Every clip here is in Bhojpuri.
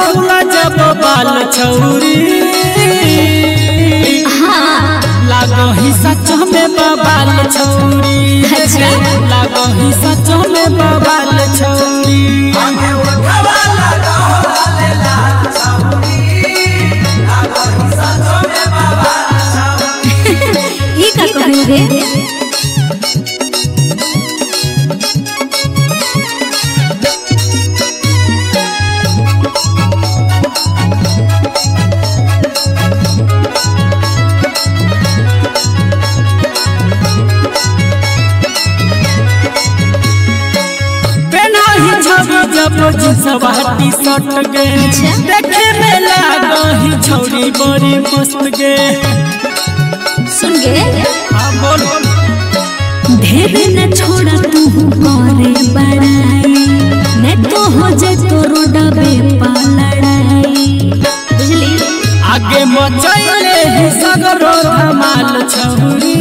झूला जब बाल छौरी लागो ही सच में बबाल छौरी लागो ही सच में बबाल छौरी ये का कहू रे जब सवाटी सट गे देखे में लागो ही छौरी बड़ी मस्त गे सुन गे हाँ बोल ढेर न छोड़ा तू करे बड़ाई न तो हो जाए तो रोडवे पा लड़ाई बुझली आगे मचैले ही सगरो धमाल छौरी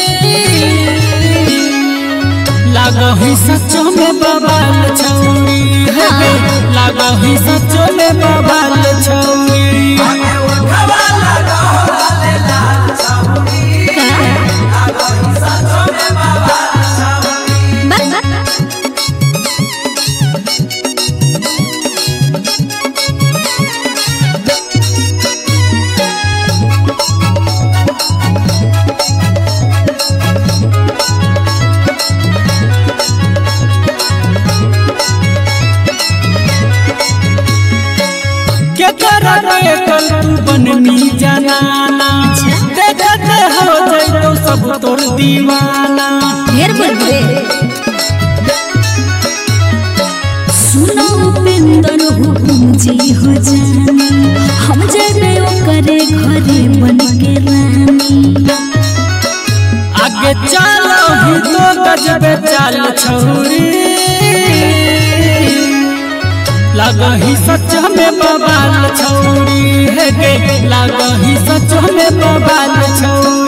लागो ही सच में बबाल छौरी लागो ही सच में बबाल छौरी बननी जनाना देखते हो जाए तो सब तोर दीवाना ढेर बोलबे सुनो उपेंद्र हुकुम जी हो जानी हम जेबे ओकरे घरे बन के रानी आगे चलो ही तो गजबे चाल छौरी लागो ही सच में बबाल छौरी है गे लागो ही सच में बबाल छौरी।